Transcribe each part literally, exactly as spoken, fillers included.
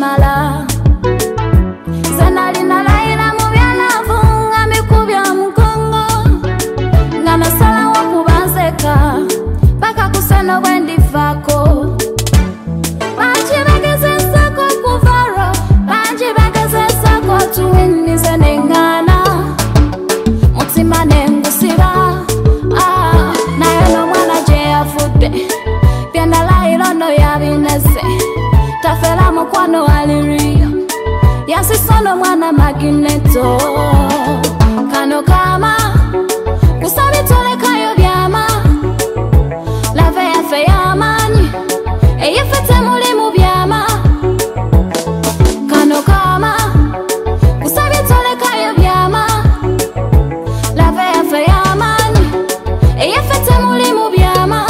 chimala Zanali na laila mubyala funga mikubya mukongo Ngana sala wakubazeka Baka kuseno wendi fako Banji bageze sako kuvaro Banji bageze sako tuwini zenengana Mutima nengu siba Ah, na yono mwana jea fude Pienda laila no yabinese Tafela mkwano alirio Yasi sono mwana magneto Kano kama Kusabi tole kayo byama Lave ya fe ya mani Eye fete muli mu byama Kano kama Kusabi tole kayo byama Lave ya fe ya mani Eye fete muli mu byama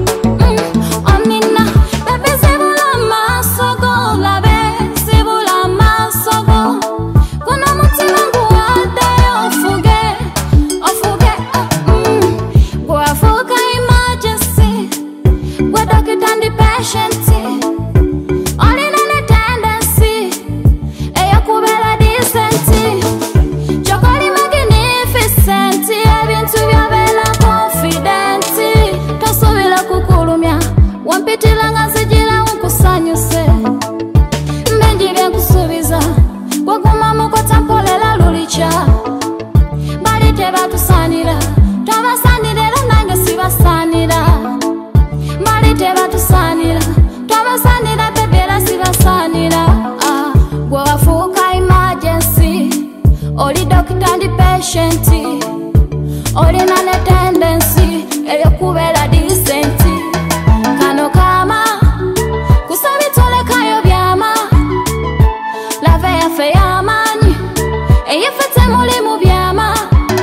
Wampitilanga sijila unkusanyuse Mbenji vya kusubiza Waguma muko tampolela lulicha Bali teba tusanira Taba sanira nange siba sanira Bali teba tusanira Taba sanira bebera siba sanira ah, Gwa wafuka emergency Oli doctor ndi patient Oli nane tendency Eyo kubela decent Kano kama Kusabi tole kayo byama Lave ya fe ya mani Eye fete muli mu byama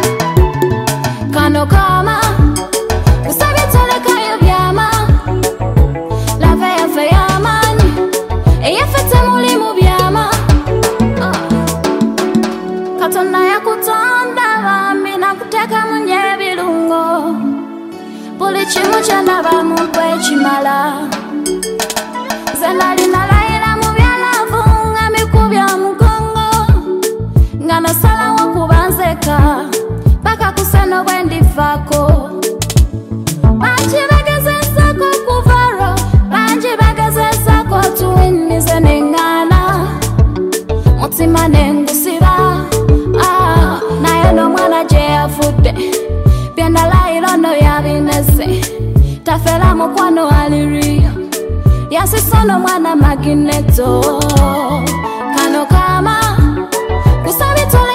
Kano kama Kusabi tole kayo byama Lave ya fe ya mani Eye fete muli mu byama ah. Katonda ya kutonda bami na kuteka mwenye bilungo Puli chimu chanda ba mupwe chimala Zanali na laila mubyala funga mikubya mukongo Ngana sala wakubanzeka Baka kuseno wendi fako Banji bageze sako kuvaro Banji bageze sako tuwini zenengana Mutima nengu siba Ah, na yono mwana jea fude Pienda laila no yabinese Tafela mkwano alirio Yasi sono mwana magneto Kano kama Kusabi tole